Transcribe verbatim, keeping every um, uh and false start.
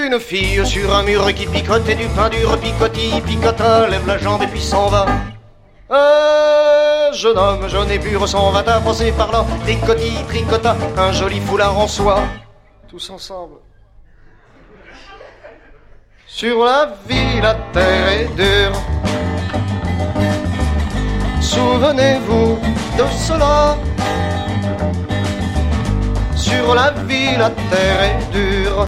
une fille sur un mur qui picote et du pain dur picotis, picota, lève la jambe et puis s'en va. Un jeune homme, jaune et pur, s'en va à passer par là, tricotis, tricota, un joli foulard en soie. Tous ensemble. Sur la vie, la terre est dure. Souvenez-vous de cela. Sur la vie, la terre est dure.